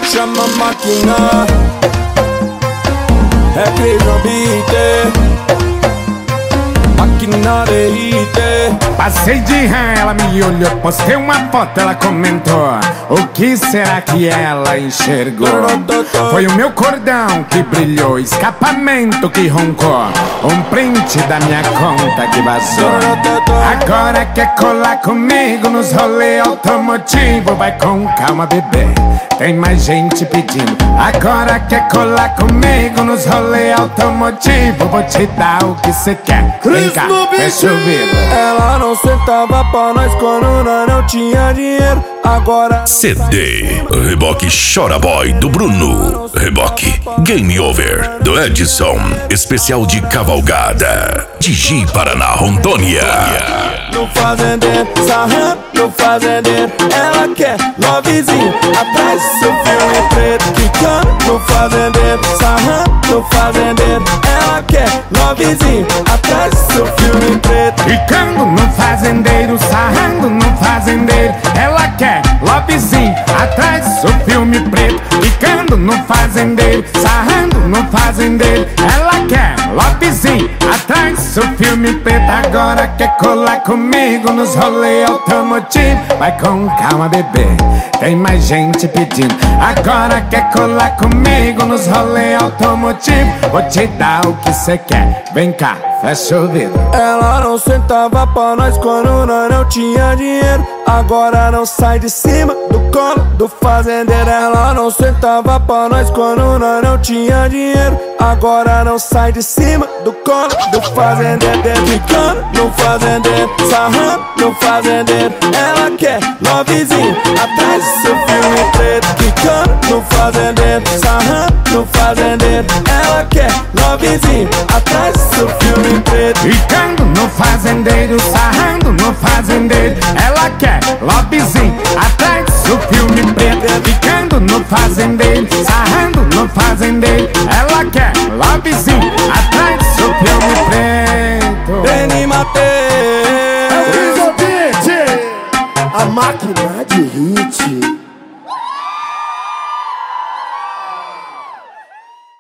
chama a máquina. É Cleison Beat, máquina de hit. Passei de rã, ela me olhou, postei uma foto, ela comentou. O que será que ela enxergou? Foi o meu cordão que brilhou, escapamento que roncou, um print da minha conta que vazou. Agora quer colar comigo nos rolê automotivo. Vai com calma, bebê, tem mais gente pedindo. Agora quer colar comigo nos rolê automotivo. Vou te dar o que cê quer. Vem cá, fecha o vidro. Ela não sentava pra nós quando nós não tinha dinheiro. Agora CD Reboque Chora Boy do Bruno, Reboque Game Over do Edson, especial de cavalgada Digi Paraná, Rondônia. no fazendeiro, sarrando no fazendeiro. Ela quer lovezinho atrás do seu filme preto. Quicando no fazendeiro, sarrando no fazendeiro. Ela quer lovezinho atrás do seu filme preto. Ficando no fazendeiro, sarrando no fazendeiro. Ela quer lobbyzinho atrás do filme preto. Ficando no fazendeiro, sarrando no fazendeiro. Ela quer lobbyzinho atrás do filme preto. Agora quer colar comigo nos rolê automotivo. Vai com calma, bebê, tem mais gente pedindo. Agora quer colar comigo nos rolê automotivo. Vou te dar o que cê quer. Vem cá, fecha o vidro. Ela não sentava pra nós quando nós não tinha dinheiro. Agora não sai de cima do colo do fazendeiro. Ela não sentava pra nós quando nós não tinha dinheiro. Agora não sai de cima do colo do fazendeiro. Ficando no fazendeiro, sarrando no fazendeiro. Ela quer lovezinho atrás do seu filme preto. Ficando no fazendeiro, sarrando no fazendeiro. Ela quer lovezinho atrás do seu filme preto. Ficando no fazendeiro, sarrando no fazendeiro. Ela quer lobbyzinho atrás do filme preto. Ficando no fazendeiro, sarrando no fazendeiro. Ela quer lobbyzinho atrás do filme preto. Vem Mateus, A máquina de hit.